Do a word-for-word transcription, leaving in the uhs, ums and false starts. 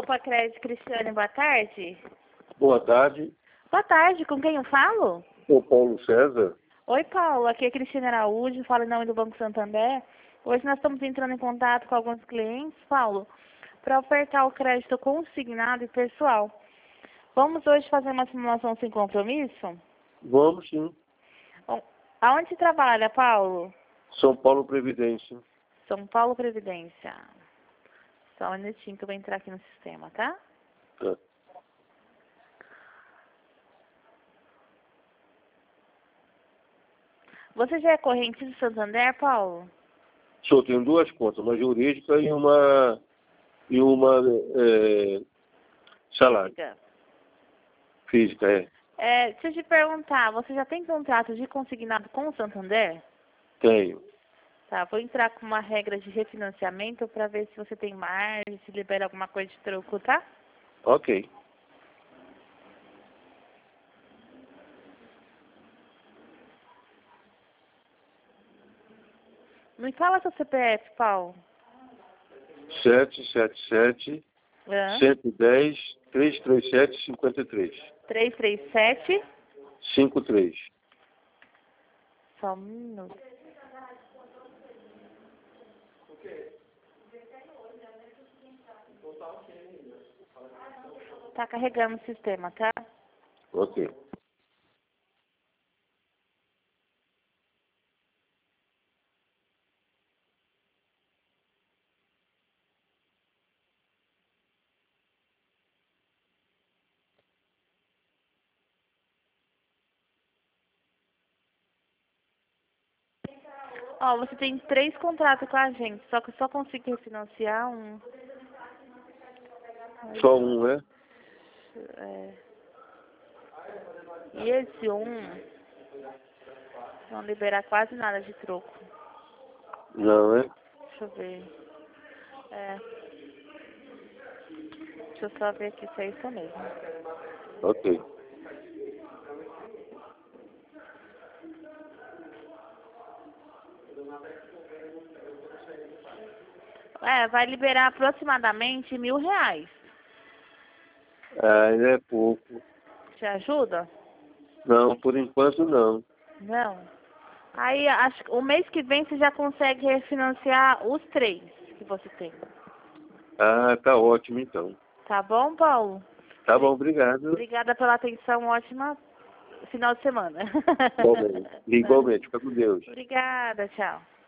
Opa, Crédito Cristiane, boa tarde. Boa tarde, Boa tarde, com quem eu falo? sou Paulo César. Oi, Paulo, aqui é Cristina Araújo, falo em nome do Banco Santander. Hoje nós estamos entrando em contato com alguns clientes, Paulo, para ofertar o crédito consignado e pessoal. Vamos hoje fazer uma simulação sem compromisso? Vamos sim. Bom, aonde trabalha, Paulo? São Paulo Previdência. São Paulo Previdência. Só um minutinho que eu vou entrar aqui no sistema, tá? Tá. Você já é corrente do Santander, Paulo? Só tenho duas contas, uma jurídica e uma e uma é, salário. Diga. Física, é. É, deixa eu te perguntar, você já tem contrato de consignado com o Santander? Tenho. Tá, vou entrar com uma regra de refinanciamento para ver se você tem margem, se libera alguma coisa de troco, tá? Ok. Me fala seu C P F, Paulo. sete sete sete, Hã? cento e dez, trezentos e trinta e sete, cinquenta e três. três três sete. cinquenta e três. Só um minuto. Tá carregando o sistema, tá? Ok. Ó, você tem três contratos com a gente, só que eu só consigo refinanciar um. Só um, é? É. E esse um não liberar quase nada de troco. Não, é? Deixa eu ver. É. Deixa eu só ver aqui se é isso mesmo. Ok. É, vai liberar aproximadamente mil reais. Ah, ainda é pouco. Te ajuda? Não, por enquanto não. Não. Aí, acho que o mês que vem você já consegue refinanciar os três que você tem. Ah, tá ótimo então. Tá bom, Paulo? Tá bom, obrigado. Obrigada pela atenção. Ótima final de semana. Igualmente. Igualmente, fica com Deus. Obrigada, tchau.